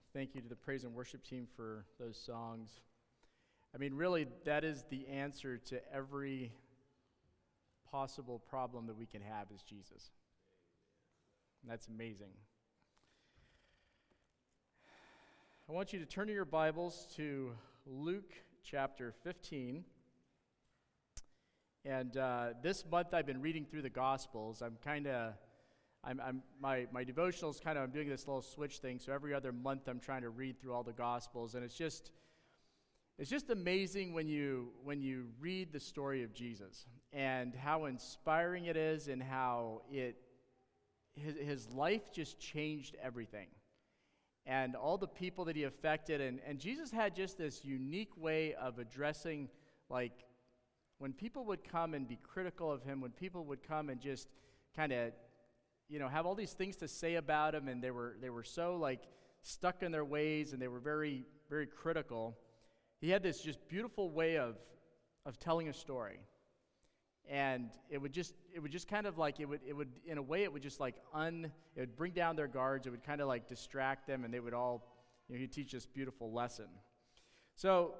Thank you to the praise and worship team for those songs. I mean, really, that is the answer to every possible problem that we can have is Jesus. And that's amazing. I want you to turn to your Bibles to Luke chapter 15. And this month I've been reading through the Gospels. My devotionals I'm doing this little switch thing. So every other month I'm trying to read through all the Gospels, and it's just amazing when you read the story of Jesus and how inspiring it is, and how his life just changed everything, and all the people that he affected, and Jesus had just this unique way of addressing, like, when people would come and be critical of him, when people would come and just kind of, have all these things to say about him, and they were so, like, stuck in their ways, and they were very, very critical. He had this just beautiful way of telling a story. And it would just kind of like, it would in a way, it would just like it would bring down their guards. It would kind of like distract them, and they would all, he'd teach this beautiful lesson. So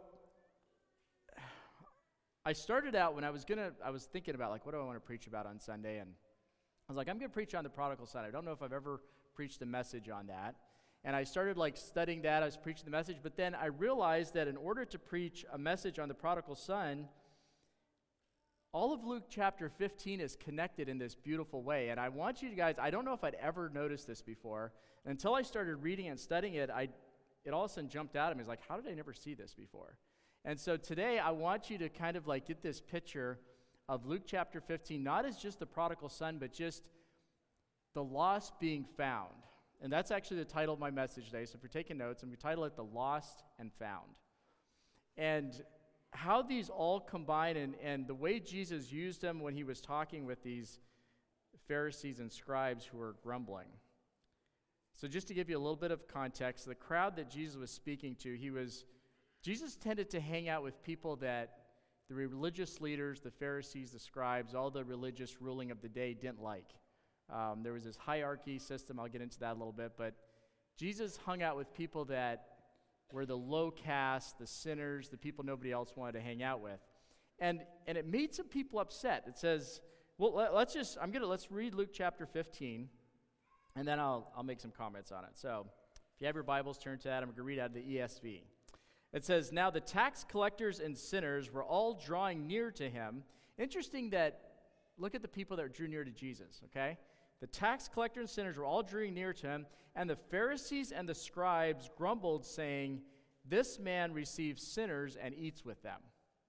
I started out when I was thinking about, like, what do I want to preach about on Sunday? And I was like, I'm going to preach on the prodigal son. I don't know if I've ever preached a message on that. And I started, like, studying that. I was preaching the message. But then I realized that in order to preach a message on the prodigal son, all of Luke chapter 15 is connected in this beautiful way. And I want you guys, I don't know if I'd ever noticed this before. And until I started reading and studying it, it all of a sudden jumped out at me. It's like, how did I never see this before? And so today I want you to kind of like get this picture of Luke chapter 15, not as just the prodigal son, but just the lost being found. And that's actually the title of my message today. So if you're taking notes, I'm going to title it The Lost and Found. And how these all combine, and the way Jesus used them when he was talking with these Pharisees and scribes who were grumbling. So just to give you a little bit of context, the crowd that Jesus was speaking to, Jesus tended to hang out with people that the religious leaders, the Pharisees, the scribes, all the religious ruling of the day didn't like. There was this hierarchy system. I'll get into that a little bit. But Jesus hung out with people that were the low caste, the sinners, the people nobody else wanted to hang out with. And it made some people upset. It says, well, let's read Luke chapter 15, and then I'll make some comments on it. So if you have your Bibles, turn to that. I'm going to read out of the ESV. It says, now the tax collectors and sinners were all drawing near to him. Interesting that, look at the people that drew near to Jesus, okay? The tax collectors and sinners were all drawing near to him, and the Pharisees and the scribes grumbled, saying, this man receives sinners and eats with them.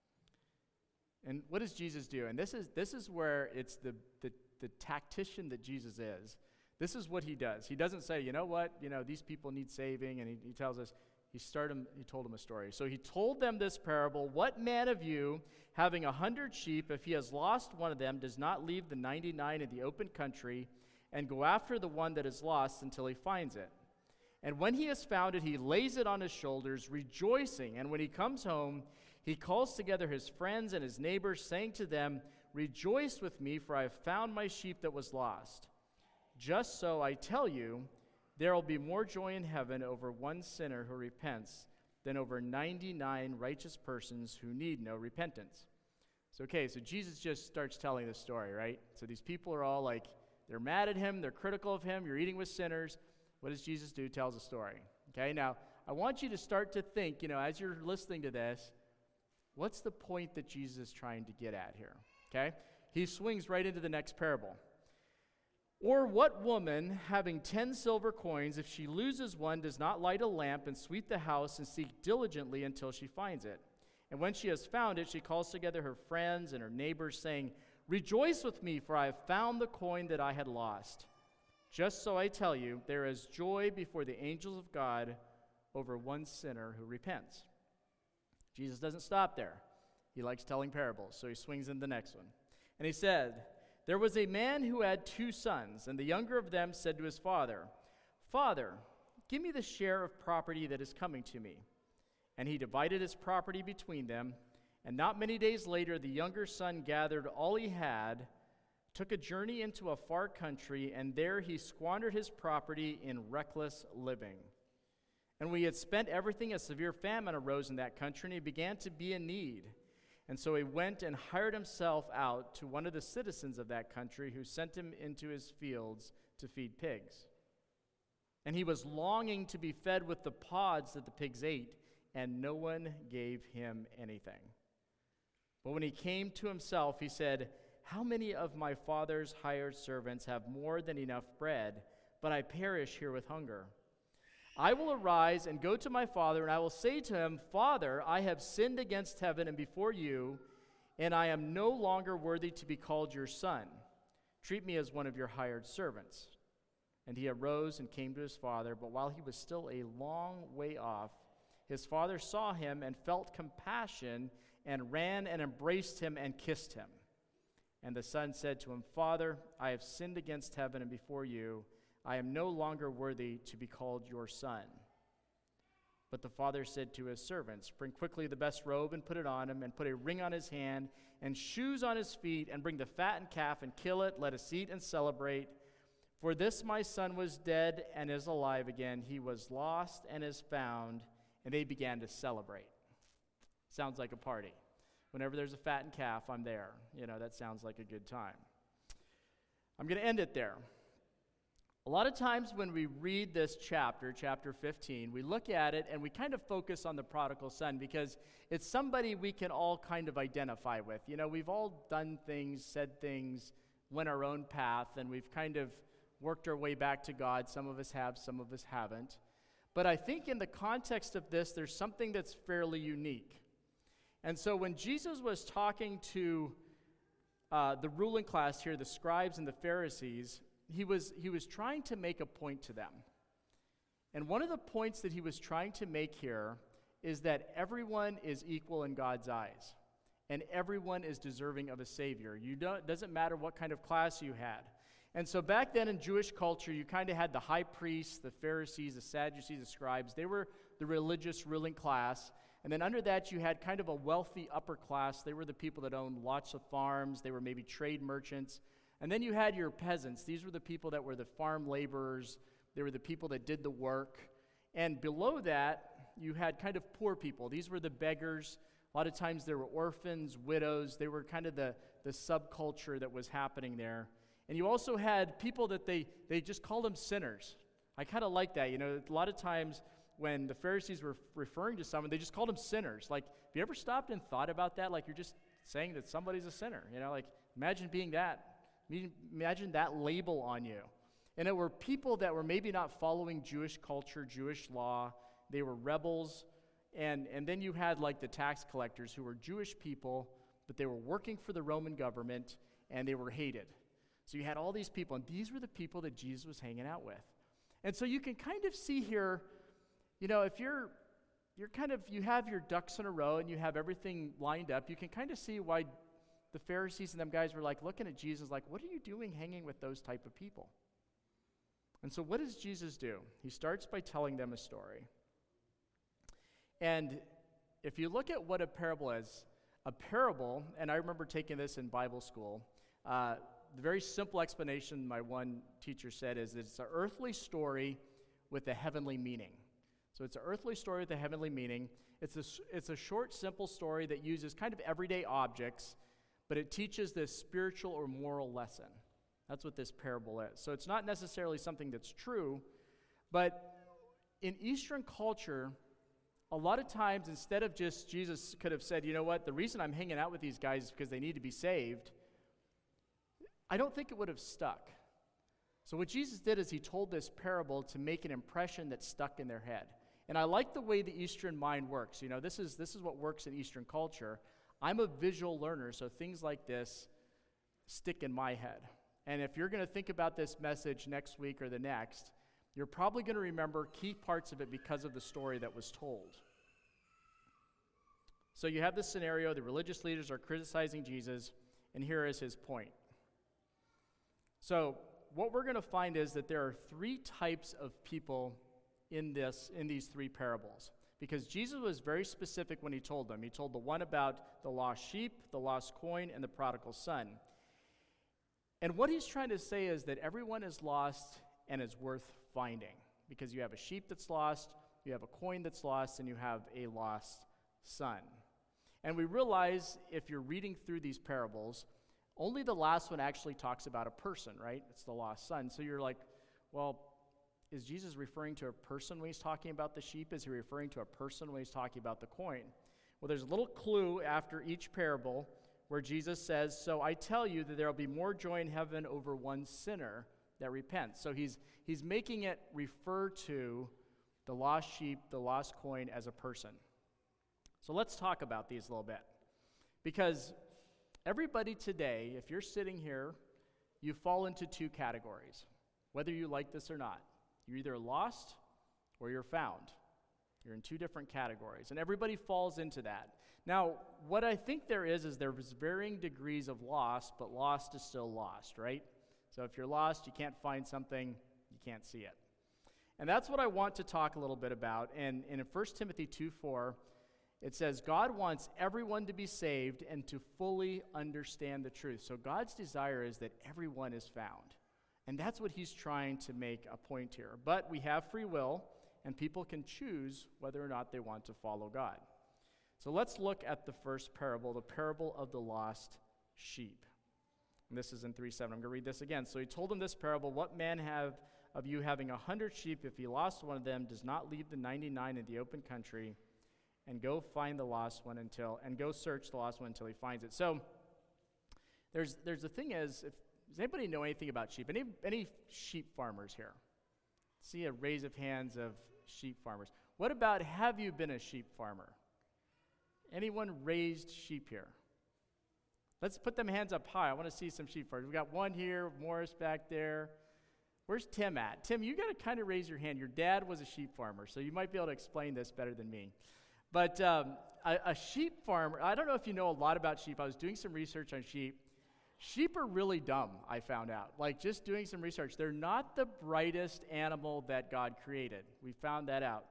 And what does Jesus do? And this is where it's the tactician that Jesus is. This is what he does. He doesn't say, you know what, these people need saving, and he tells us, he told them a story. So he told them this parable. What man of you, having 100 sheep, if he has lost one of them, does not leave the 99 in the open country and go after the one that is lost until he finds it? And when he has found it, he lays it on his shoulders, rejoicing. And when he comes home, he calls together his friends and his neighbors, saying to them, rejoice with me, for I have found my sheep that was lost. Just so, I tell you, there will be more joy in heaven over one sinner who repents than over 99 righteous persons who need no repentance. So Jesus just starts telling this story, right? So these people are all like, they're mad at him, they're critical of him, you're eating with sinners. What does Jesus do? Tells a story. Okay, now I want you to start to think, as you're listening to this, what's the point that Jesus is trying to get at here? Okay, he swings right into the next parable. Or what woman, having 10 silver coins, if she loses one, does not light a lamp and sweep the house and seek diligently until she finds it? And when she has found it, she calls together her friends and her neighbors, saying, rejoice with me, for I have found the coin that I had lost. Just so I tell you, there is joy before the angels of God over one sinner who repents. Jesus doesn't stop there. He likes telling parables, so he swings in the next one. And he said, there was a man who had 2 sons, and the younger of them said to his father, Father, give me the share of property that is coming to me. And he divided his property between them. And not many days later, the younger son gathered all he had, took a journey into a far country, and there he squandered his property in reckless living. And when he had spent everything, a severe famine arose in that country, and he began to be in need. And so he went and hired himself out to one of the citizens of that country, who sent him into his fields to feed pigs. And he was longing to be fed with the pods that the pigs ate, and no one gave him anything. But when he came to himself, he said, "How many of my father's hired servants have more than enough bread, but I perish here with hunger? I will arise and go to my father, and I will say to him, 'Father, I have sinned against heaven and before you, and I am no longer worthy to be called your son. Treat me as one of your hired servants.' And he arose and came to his father, but while he was still a long way off, his father saw him and felt compassion and ran and embraced him and kissed him. And the son said to him, 'Father, I have sinned against heaven and before you. I am no longer worthy to be called your son.' But the father said to his servants, 'Bring quickly the best robe and put it on him, and put a ring on his hand and shoes on his feet, and bring the fattened calf and kill it. Let us eat and celebrate. For this my son was dead and is alive again. He was lost and is found.' And they began to celebrate." Sounds like a party. Whenever there's a fattened calf, I'm there. That sounds like a good time. I'm going to end it there. A lot of times when we read this chapter 15, we look at it and we kind of focus on the prodigal son because it's somebody we can all kind of identify with. We've all done things, said things, went our own path, and we've kind of worked our way back to God. Some of us have, some of us haven't. But I think in the context of this, there's something that's fairly unique. And so when Jesus was talking to the ruling class here, the scribes and the Pharisees, he was trying to make a point to them. And one of the points that he was trying to make here is that everyone is equal in God's eyes, and everyone is deserving of a Savior. It doesn't matter what kind of class you had. And so back then in Jewish culture, you kind of had the high priests, the Pharisees, the Sadducees, the scribes. They were the religious ruling class. And then under that, you had kind of a wealthy upper class. They were the people that owned lots of farms. They were maybe trade merchants. And then you had your peasants. These were the people that were the farm laborers. They were the people that did the work. And below that, you had kind of poor people. These were the beggars. A lot of times there were orphans, widows. They were kind of the subculture that was happening there. And you also had people that they just called them sinners. I kind of like that. A lot of times when the Pharisees were referring to someone, they just called them sinners. Like, have you ever stopped and thought about that? Like, you're just saying that somebody's a sinner. Imagine being that. Imagine that label on you. And it were people that were maybe not following Jewish culture, Jewish law. They were rebels. And then you had like the tax collectors who were Jewish people, but they were working for the Roman government, and they were hated. So you had all these people, and these were the people that Jesus was hanging out with. And so you can kind of see here, if you're you have your ducks in a row and you have everything lined up, you can kind of see why the Pharisees and them guys were like looking at Jesus like, what are you doing hanging with those type of people? And so what does Jesus do? He starts by telling them a story. And if you look at what a parable is, and I remember taking this in Bible school, the very simple explanation my one teacher said is it's an earthly story with a heavenly meaning. So it's an earthly story with a heavenly meaning. It's a short, simple story that uses kind of everyday objects, but it teaches this spiritual or moral lesson. That's what this parable is. So it's not necessarily something that's true, but in Eastern culture, a lot of times instead of just Jesus could have said, you know what, the reason I'm hanging out with these guys is because they need to be saved, I don't think it would have stuck. So what Jesus did is he told this parable to make an impression that stuck in their head. And I like the way the Eastern mind works. This is what works in Eastern culture. I'm a visual learner, so things like this stick in my head. And if you're going to think about this message next week or the next, you're probably going to remember key parts of it because of the story that was told. So you have this scenario, the religious leaders are criticizing Jesus, and here is his point. So what we're going to find is that there are three types of people in these three parables, because Jesus was very specific when he told them. He told the one about the lost sheep, the lost coin, and the prodigal son. And what he's trying to say is that everyone is lost and is worth finding, because you have a sheep that's lost, you have a coin that's lost, and you have a lost son. And we realize if you're reading through these parables, only the last one actually talks about a person, right? It's the lost son. So you're like, well, is Jesus referring to a person when he's talking about the sheep? Is he referring to a person when he's talking about the coin? Well, there's a little clue after each parable where Jesus says, so I tell you that there will be more joy in heaven over one sinner that repents. So he's making it refer to the lost sheep, the lost coin as a person. So let's talk about these a little bit. Because everybody today, if you're sitting here, you fall into two categories, whether you like this or not. You're either lost or you're found. You're in two different categories, and everybody falls into that. Now, what I think there's varying degrees of lost, but lost is still lost, right? So if you're lost, you can't find something, you can't see it. And that's what I want to talk a little bit about. And in 1 Timothy 2:4, it says, God wants everyone to be saved and to fully understand the truth. So God's desire is that everyone is found. And that's what he's trying to make a point here. But we have free will, and people can choose whether or not they want to follow God. So let's look at the first parable, the parable of the lost sheep. And this is in 3:7. I'm going to read this again. So he told them this parable, what man of you having 100 sheep, if he lost one of them, does not leave the 99 in the open country and go find the lost one and go search the lost one until he finds it. So there's the thing is, does anybody know anything about sheep? Any sheep farmers here? See a raise of hands of sheep farmers. What about, have you been a sheep farmer? Anyone raised sheep here? Let's put them hands up high. I want to see some sheep farmers. We got one here, Morris back there. Where's Tim at? Tim, you got to kind of raise your hand. Your dad was a sheep farmer, so you might be able to explain this better than me. But a sheep farmer, I don't know if you know a lot about sheep. I was doing some research on sheep. Sheep are really dumb, I found out. Like, just doing some research. They're not the brightest animal that God created. We found that out.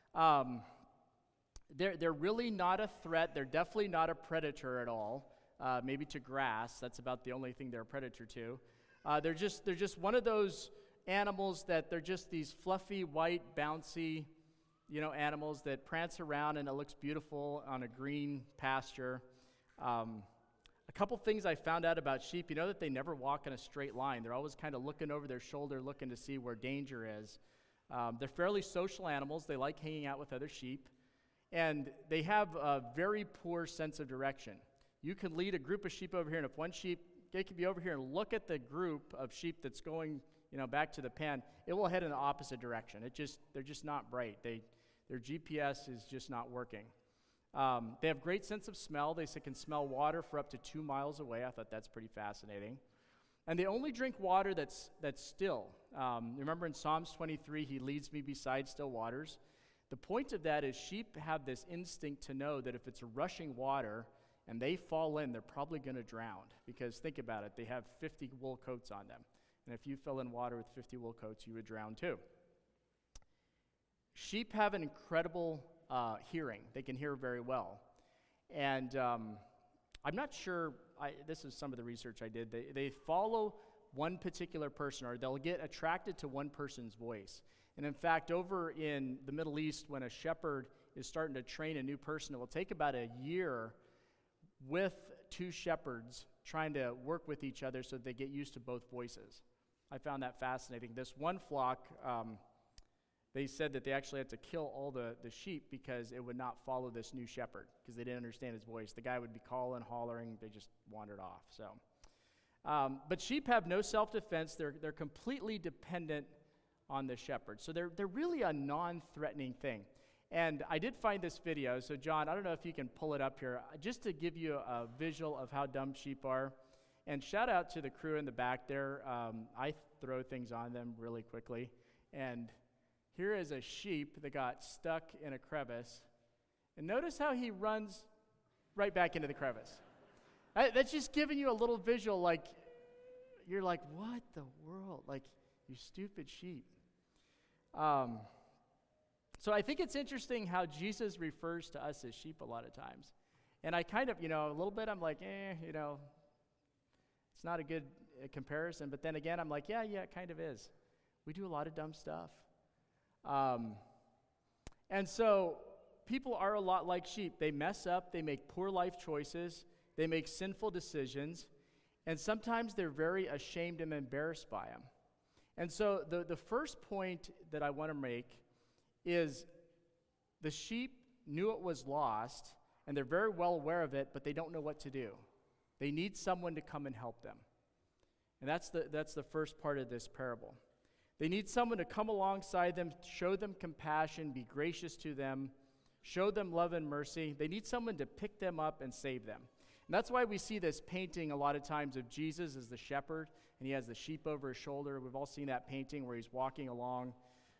They're really not a threat. They're definitely not a predator at all. Maybe to grass. That's about the only thing they're a predator to. They're just one of those animals that they're just these fluffy, white, bouncy, animals that prance around and it looks beautiful on a green pasture. A couple things I found out about sheep, that they never walk in a straight line. They're always kind of looking over their shoulder, looking to see where danger is. They're fairly social animals. They like hanging out with other sheep. And they have a very poor sense of direction. You can lead a group of sheep over here, and if one sheep, they could be over here and look at the group of sheep that's going, back to the pen, it will head in the opposite direction. They're just not bright. Their GPS is just not working. They have great sense of smell. They can smell water for up to 2 miles away. I thought that's pretty fascinating. And they only drink water that's still. Remember in Psalms 23, he leads me beside still waters. The point of that is sheep have this instinct to know that if it's a rushing water and they fall in, they're probably going to drown. Because think about it, they have 50 wool coats on them. And if you fell in water with 50 wool coats, you would drown too. Sheep have an incredible hearing. They can hear very well. And I'm not sure, this is some of the research I did. They follow one particular person, or they'll get attracted to one person's voice. And in fact, over in the Middle East, when a shepherd is starting to train a new person, it will take about a year with two shepherds trying to work with each other so that they get used to both voices. I found that fascinating. This one flock, they said that they actually had to kill all the sheep because it would not follow this new shepherd because they didn't understand his voice. The guy would be calling, hollering, they just wandered off. So, but sheep have no self-defense. They're completely dependent on the shepherd. So they're really a non-threatening thing. And I did find this video. So John, I don't know if you can pull it up here, just to give you a visual of how dumb sheep are. And shout out to the crew in the back there. I throw things on them really quickly. And here is a sheep that got stuck in a crevice. And notice how he runs right back into the crevice. That's just giving you a little visual, like, you're like, what the world? Like, you stupid sheep. So I think it's interesting how Jesus refers to us as sheep a lot of times. And I kind of, a little bit, I'm like, it's not a good comparison. But then again, I'm like, yeah, it kind of is. We do a lot of dumb stuff. And And so people are a lot like sheep. They mess up, they make poor life choices, they make sinful decisions, and sometimes they're very ashamed and embarrassed by them. And so the first point that I want to make is the sheep knew it was lost, and they're very well aware of it, but they don't know what to do. They need someone to come and help them. And that's the first part of this parable. They need someone to come alongside them, show them compassion, be gracious to them, show them love and mercy. They need someone to pick them up and save them. And that's why we see this painting a lot of times of Jesus as the shepherd, and he has the sheep over his shoulder. We've all seen that painting where he's walking along.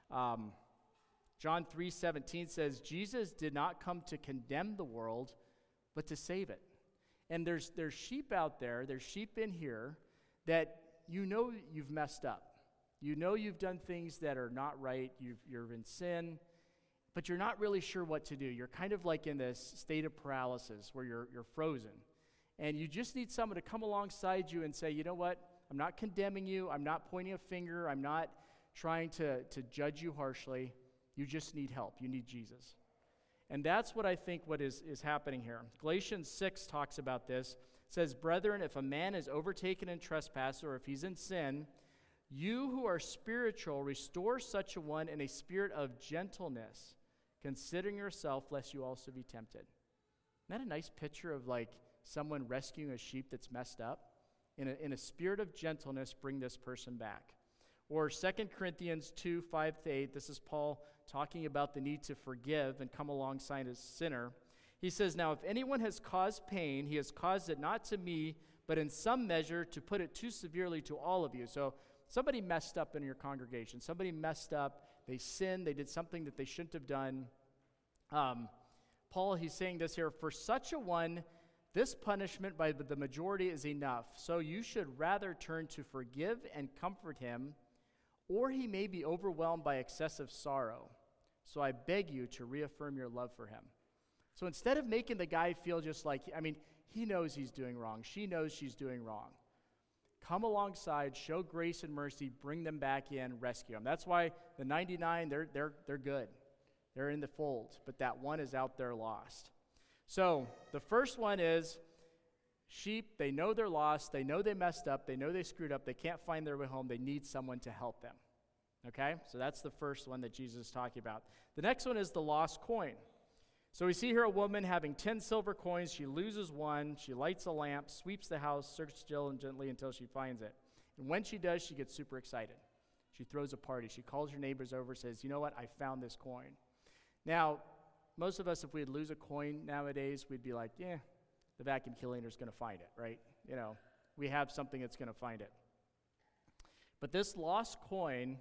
John 3:17 says, Jesus did not come to condemn the world, but to save it. And there's sheep out there, there's sheep in here that you know you've messed up. You know you've done things that are not right, you're in sin, but you're not really sure what to do. You're kind of like in this state of paralysis where you're frozen. And you just need someone to come alongside you and say, you know what, I'm not condemning you, I'm not pointing a finger, I'm not trying to judge you harshly. You just need help. You need Jesus. And that's what I think what is happening here. Galatians 6 talks about this. It says, brethren, if a man is overtaken in trespass or if he's in sin, you who are spiritual, restore such a one in a spirit of gentleness, considering yourself, lest you also be tempted. Isn't that a nice picture of like someone rescuing a sheep that's messed up? In a spirit of gentleness, bring this person back. Or 2 Corinthians 2:5-8, this is Paul talking about the need to forgive and come alongside a sinner. He says, now if anyone has caused pain, he has caused it not to me, but in some measure to put it too severely to all of you. So somebody messed up in your congregation. Somebody messed up. They sinned. They did something that they shouldn't have done. Paul, he's saying this here, for such a one, this punishment by the majority is enough. So you should rather turn to forgive and comfort him, or he may be overwhelmed by excessive sorrow. So I beg you to reaffirm your love for him. So instead of making the guy feel just like, he knows he's doing wrong. She knows she's doing wrong. Come alongside, show grace and mercy, bring them back in, rescue them. That's why the 99, they're good. They're in the fold, but that one is out there lost. So the first one is sheep, they know they're lost, they know they messed up, they know they screwed up, they can't find their way home, they need someone to help them. Okay? So that's the first one that Jesus is talking about. The next one is the lost coin. So we see here a woman having 10 silver coins. She loses one. She lights a lamp, sweeps the house, searches diligently until she finds it. And when she does, she gets super excited. She throws a party. She calls her neighbors over, says, you know what? I found this coin. Now, most of us, if we'd lose a coin nowadays, we'd be like, yeah, the vacuum cleaner's going to find it, right? We have something that's going to find it. But this lost coin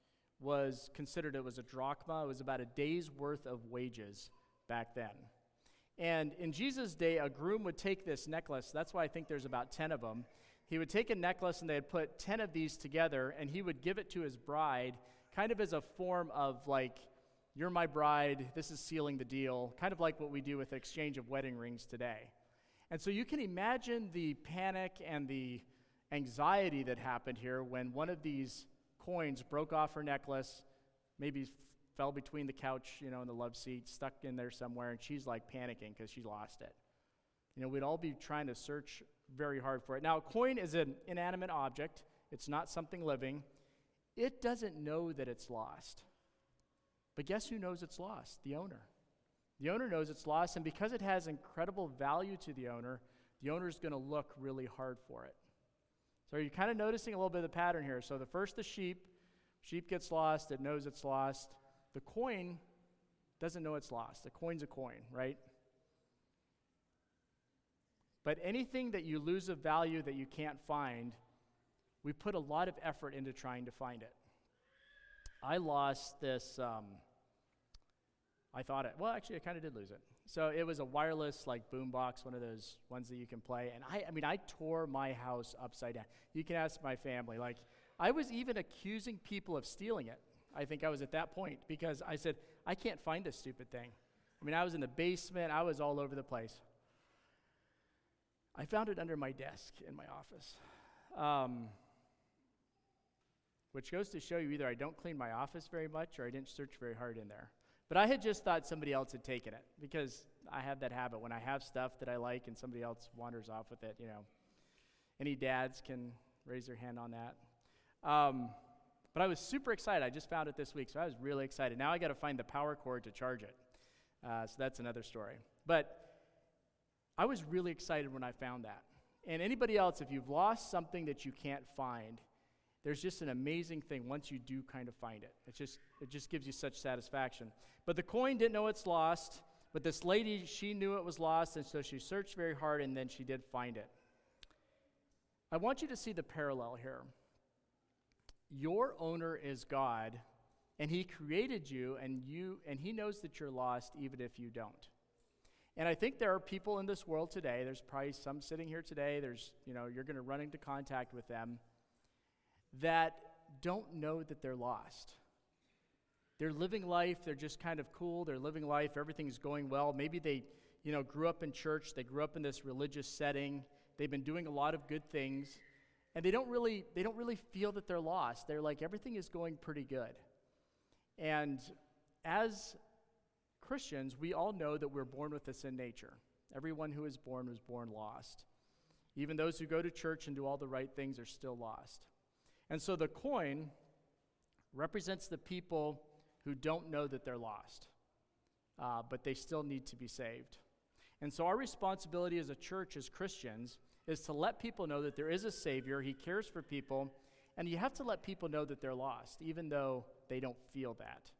was considered, it was a drachma. It was about a day's worth of wages back then. And in Jesus' day, a groom would take this necklace. That's why I think there's about 10 of them. He would take a necklace, and they'd put 10 of these together, and he would give it to his bride, kind of as a form of like, you're my bride, this is sealing the deal, kind of like what we do with exchange of wedding rings today. And so you can imagine the panic and the anxiety that happened here when one of these coins broke off her necklace, maybe fell between the couch, and the love seat, stuck in there somewhere, and she's like panicking because she lost it. We'd all be trying to search very hard for it. Now, a coin is an inanimate object. It's not something living. It doesn't know that it's lost. But guess who knows it's lost? The owner. The owner knows it's lost, and because it has incredible value to the owner is going to look really hard for it. So you're kind of noticing a little bit of the pattern here. So the sheep gets lost, it knows it's lost. The coin doesn't know it's lost. The coin's a coin, right? But anything that you lose of value that you can't find, we put a lot of effort into trying to find it. I lost this, I kind of did lose it. So it was a wireless boombox, one of those ones that you can play. And I tore my house upside down. You can ask my family. I was even accusing people of stealing it. I think I was at that point because I said, I can't find this stupid thing. I was in the basement. I was all over the place. I found it under my desk in my office, which goes to show you either I don't clean my office very much or I didn't search very hard in there. But I had just thought somebody else had taken it, because I have that habit. When I have stuff that I like and somebody else wanders off with it, Any dads can raise their hand on that. But I was super excited. I just found it this week, so I was really excited. Now I got to find the power cord to charge it. So that's another story. But I was really excited when I found that. And anybody else, if you've lost something that you can't find, there's just an amazing thing once you do kind of find it. It just gives you such satisfaction. But the coin didn't know it's lost, but this lady, she knew it was lost, and so she searched very hard, and then she did find it. I want you to see the parallel here. Your owner is God, and he created you, and he knows that you're lost even if you don't. And I think there are people in this world today, there's probably some sitting here today, you're going to run into contact with them, that don't know that they're lost. They're living life, they're just kind of cool, they're living life, everything's going well. Maybe they, grew up in church, they grew up in this religious setting, they've been doing a lot of good things, and they don't really feel that they're lost. They're like, everything is going pretty good. And as Christians, we all know that we're born with a sin nature. Everyone who is born was born lost. Even those who go to church and do all the right things are still lost. And so the coin represents the people who don't know that they're lost, but they still need to be saved. And so our responsibility as a church, as Christians, is to let people know that there is a Savior, He cares for people, and you have to let people know that they're lost, even though they don't feel that.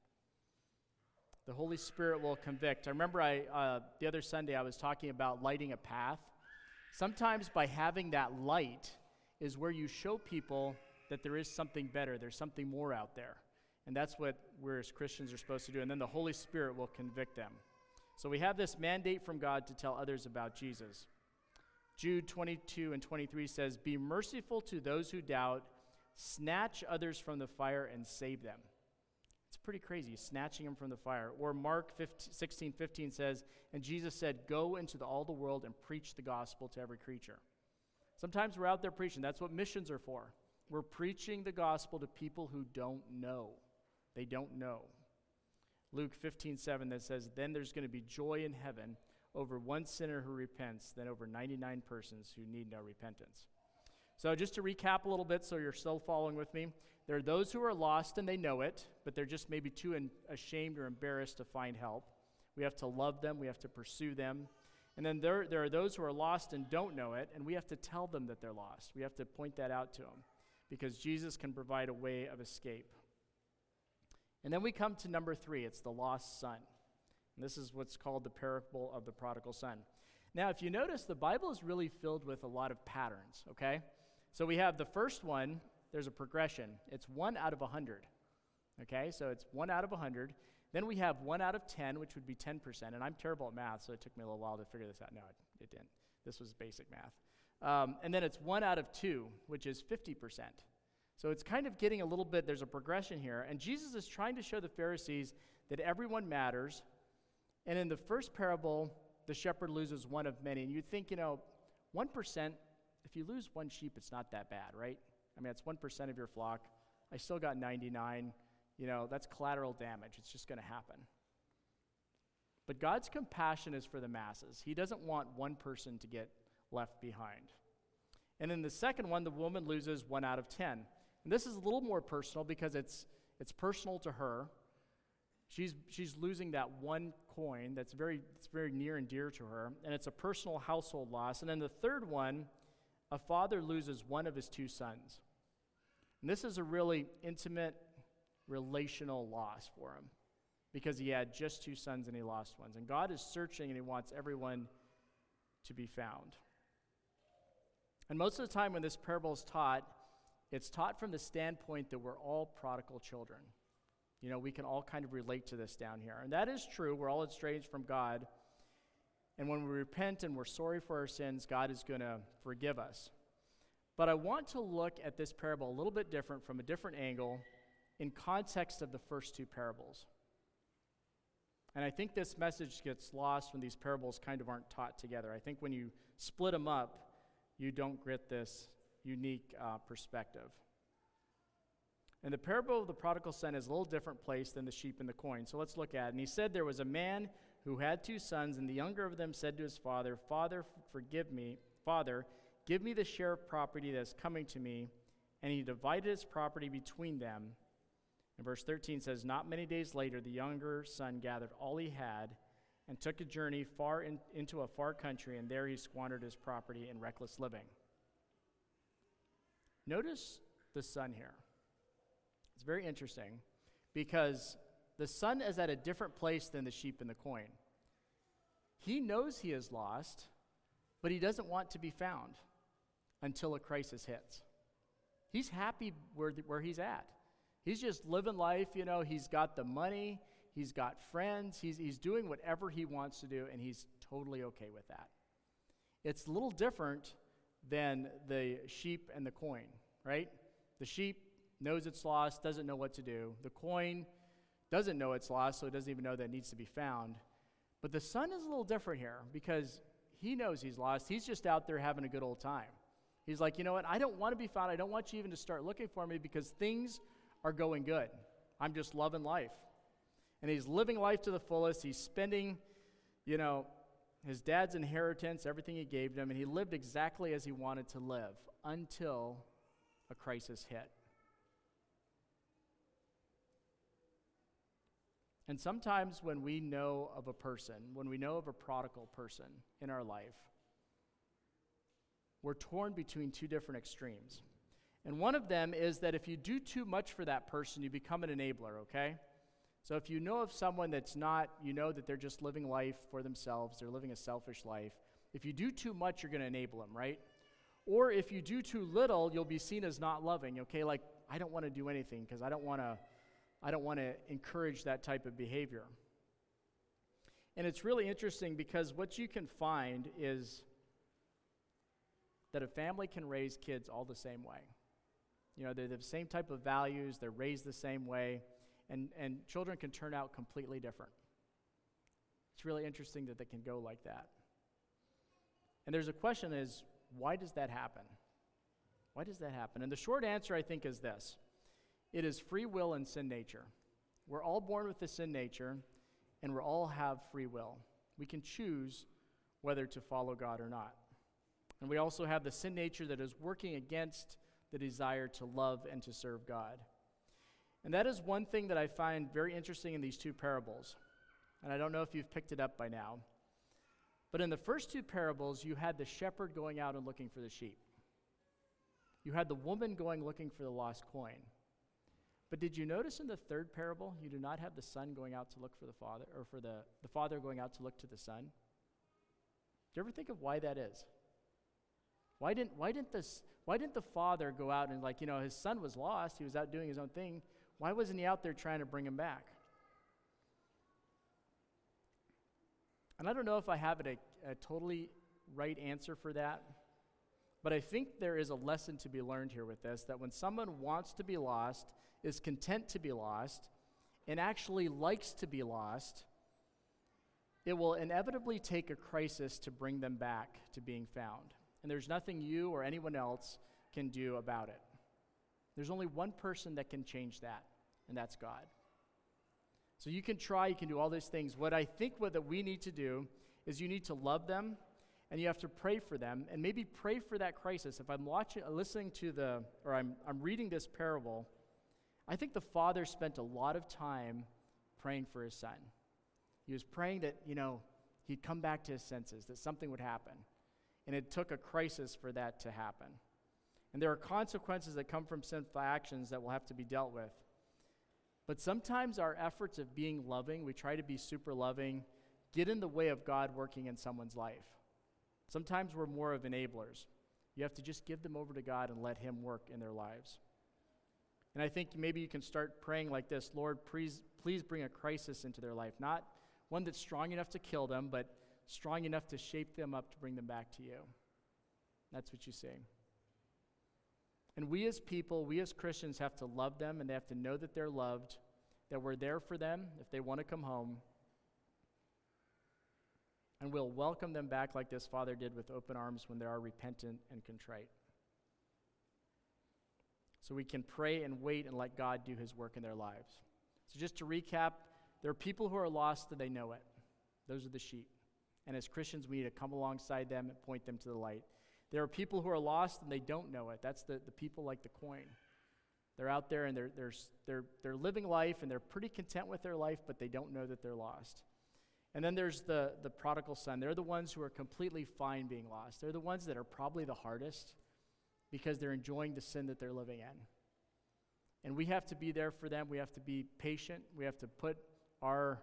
The Holy Spirit will convict. I remember the other Sunday I was talking about lighting a path. Sometimes by having that light is where you show people that there is something better, there's something more out there. And that's what we as Christians are supposed to do. And then the Holy Spirit will convict them. So we have this mandate from God to tell others about Jesus. Jude 22 and 23 says, "Be merciful to those who doubt, snatch others from the fire and save them." It's pretty crazy, snatching them from the fire. Or Mark 16:15 says, "And Jesus said, go into all the world and preach the gospel to every creature." Sometimes we're out there preaching. That's what missions are for. We're preaching the gospel to people who don't know. They don't know. Luke 15:7 that says, "Then there's going to be joy in heaven over one sinner who repents than over 99 persons who need no repentance." So just to recap a little bit so you're still following with me, there are those who are lost and they know it, but they're just maybe too ashamed or embarrassed to find help. We have to love them. We have to pursue them. And then there are those who are lost and don't know it, and we have to tell them that they're lost. We have to point that out to them because Jesus can provide a way of escape. And then we come to number 3. It's the lost son. And this is what's called the parable of the prodigal son. Now, if you notice, the Bible is really filled with a lot of patterns, okay? So we have the first one, there's a progression. It's 1 out of 100, okay? So it's 1 out of 100. Then we have 1 out of 10, which would be 10%. And I'm terrible at math, so it took me a little while to figure this out. No, it didn't. This was basic math. And then it's 1 out of 2, which is 50%. So it's kind of getting a little bit, there's a progression here. And Jesus is trying to show the Pharisees that everyone matters. And in the first parable, the shepherd loses one of many. And you'd think, 1%, if you lose one sheep, it's not that bad, right? I mean, it's 1% of your flock. I still got 99. That's collateral damage. It's just going to happen. But God's compassion is for the masses. He doesn't want one person to get left behind. And in the second one, the woman loses 1 out of 10. And this is a little more personal because it's personal to her. She's losing that one coin it's very near and dear to her, and it's a personal household loss. And then the third one, a father loses one of his 2 sons. And this is a really intimate, relational loss for him because he had just 2 sons and he lost one. And God is searching and He wants everyone to be found. And most of the time when this parable is taught, it's taught from the standpoint that we're all prodigal children. We can all kind of relate to this down here. And that is true. We're all estranged from God. And when we repent and we're sorry for our sins, God is going to forgive us. But I want to look at this parable a little bit different, from a different angle, in context of the first 2 parables. And I think this message gets lost when these parables kind of aren't taught together. I think when you split them up, you don't get this unique perspective. And the parable of the prodigal son is a little different place than the sheep and the coin. So let's look at it. And he said, there was a man who had 2 sons, and the younger of them said to his father, Father, give me the share of property that is coming to me. And he divided his property between them. And verse 13 says, not many days later, the younger son gathered all he had and took a journey into a far country, and there he squandered his property in reckless living. Notice the son here. It's very interesting because the son is at a different place than the sheep and the coin. He knows he is lost, but he doesn't want to be found until a crisis hits. He's happy where he's at. He's just living life, he's got the money, he's got friends, he's doing whatever he wants to do, and he's totally okay with that. It's a little different than the sheep and the coin, right? The sheep knows it's lost, doesn't know what to do. The coin doesn't know it's lost, so it doesn't even know that it needs to be found. But the son is a little different here because he knows he's lost. He's just out there having a good old time. He's like, you know what? I don't want to be found. I don't want you even to start looking for me because things are going good. I'm just loving life. And he's living life to the fullest. He's spending, his dad's inheritance, everything he gave him, and he lived exactly as he wanted to live until a crisis hit. And sometimes when we know of a person, when we know of a prodigal person in our life, we're torn between 2 different extremes. And one of them is that if you do too much for that person, you become an enabler, okay? So if you know of someone that's not, that they're just living life for themselves, they're living a selfish life, if you do too much, you're going to enable them, right? Or if you do too little, you'll be seen as not loving, okay? Like, I don't want to do anything because I don't want to encourage that type of behavior. And it's really interesting because what you can find is that a family can raise kids all the same way. They're the same type of values, they're raised the same way, and children can turn out completely different. It's really interesting that they can go like that. And there's a question is, why does that happen? Why does that happen? And the short answer, I think, is this. It is free will and sin nature. We're all born with the sin nature, and we all have free will. We can choose whether to follow God or not. And we also have the sin nature that is working against the desire to love and to serve God. And that is one thing that I find very interesting in these 2 parables. And I don't know if you've picked it up by now. But in the first 2 parables, you had the shepherd going out and looking for the sheep. You had the woman going looking for the lost coin. But did you notice in the 3rd parable, you do not have the son going out to look for the father, or for the father going out to look to the son? Do you ever think of why that is? Why didn't the father go out and his son was lost, he was out doing his own thing. Why wasn't he out there trying to bring him back? And I don't know if I have a totally right answer for that, but I think there is a lesson to be learned here with this, that when someone wants to be lost, is content to be lost, and actually likes to be lost, it will inevitably take a crisis to bring them back to being found. And there's nothing you or anyone else can do about it. There's only one person that can change that, and that's God. So you can try, you can do all these things. What I think that we need to do is you need to love them, and you have to pray for them, and maybe pray for that crisis. If I'm I'm reading this parable, I think the father spent a lot of time praying for his son. He was praying that, he'd come back to his senses, that something would happen. And it took a crisis for that to happen. And there are consequences that come from sinful actions that will have to be dealt with. But sometimes our efforts of being loving, we try to be super loving, get in the way of God working in someone's life. Sometimes we're more of enablers. You have to just give them over to God and let him work in their lives. And I think maybe you can start praying like this: Lord, please bring a crisis into their life. Not one that's strong enough to kill them, but strong enough to shape them up to bring them back to you. That's what you see. And we as people, we as Christians have to love them, and they have to know that they're loved, that we're there for them if they want to come home. And we'll welcome them back like this Father did with open arms when they are repentant and contrite. so we can pray and wait and let God do his work in their lives. So just to recap, there are people who are lost and they know it. Those are the sheep. And as Christians, we need to come alongside them and point them to the light. There are people who are lost and they don't know it. That's the people like the coin. They're out there and they're living life and they're pretty content with their life, but they don't know that they're lost. And then there's the prodigal son. They're the ones who are completely fine being lost. They're the ones that are probably the hardest because they're enjoying the sin that they're living in. And we have to be there for them. We have to be patient. We have to put our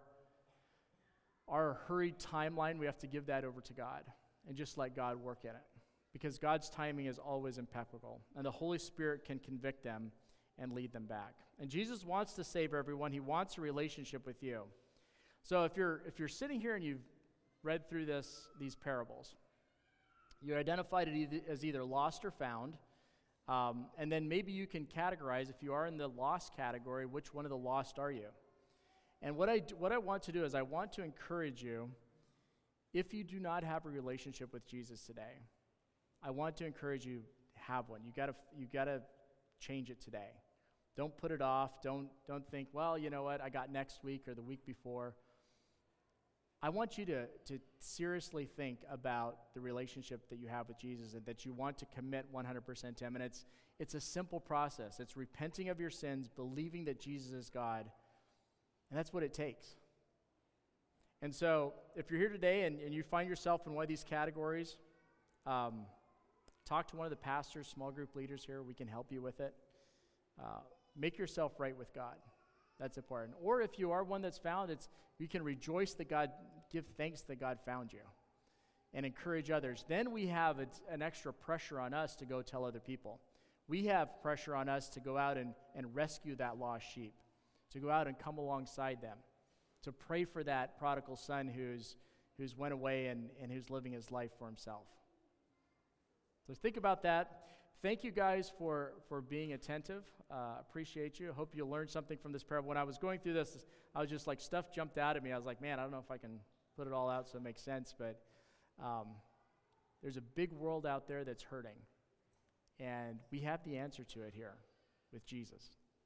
hurried timeline, we have to give that over to God and just let God work in it. Because God's timing is always impeccable, and the Holy Spirit can convict them and lead them back. And Jesus wants to save everyone. He wants a relationship with you. So if you're sitting here and you've read through these parables, you identified it as either lost or found, and then maybe you can categorize, if you are in the lost category, which one of the lost are you? And what I want to do is I want to encourage you, if you do not have a relationship with Jesus today, I want to encourage you to have one. You gotta change it today. Don't put it off. Don't think, well, you know what, I got next week or the week before. I want you to seriously think about the relationship that you have with Jesus and that you want to commit 100% to him. And it's a simple process. It's repenting of your sins, believing that Jesus is God. And that's what it takes. And so if you're here today and you find yourself in one of these categories, talk to one of the pastors, small group leaders here. We can help you with it. Make yourself right with God. That's important. Or if you are one that's found, you can rejoice that God, give thanks that God found you and encourage others. Then we have an extra pressure on us to go tell other people. We have pressure on us to go out and rescue that lost sheep, to go out and come alongside them, to pray for that prodigal son who's went away and who's living his life for himself. So think about that. Thank you guys for being attentive. Appreciate you. Hope you learned something from this parable. When I was going through this, I was just like, stuff jumped out at me. I was like, man, I don't know if I can put it all out so it makes sense, but there's a big world out there that's hurting, and we have the answer to it here with Jesus.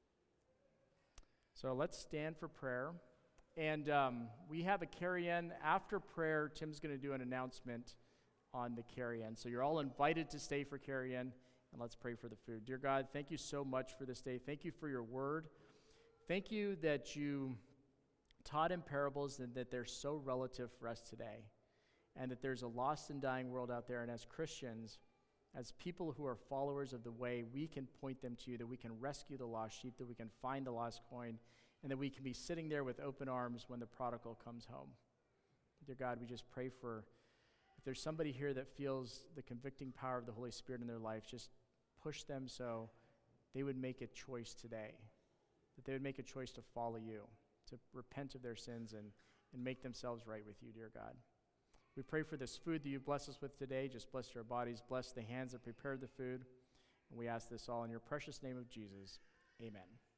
So let's stand for prayer. And we have a carry-in. After prayer, Tim's going to do an announcement on the carry-in. So you're all invited to stay for carry-in, and let's pray for the food. Dear God, thank you so much for this day. Thank you for your word. Thank you that you taught in parables and that they're so relative for us today, and that there's a lost and dying world out there. And as Christians, as people who are followers of the way, we can point them to you, that we can rescue the lost sheep, that we can find the lost coin, and that we can be sitting there with open arms when the prodigal comes home. Dear God, we just pray for, if there's somebody here that feels the convicting power of the Holy Spirit in their life, just push them so they would make a choice today, that they would make a choice to follow you, to repent of their sins and make themselves right with you, dear God. We pray for this food that you bless us with today. Just bless our bodies, bless the hands that prepared the food. And we ask this all in your precious name of Jesus. Amen.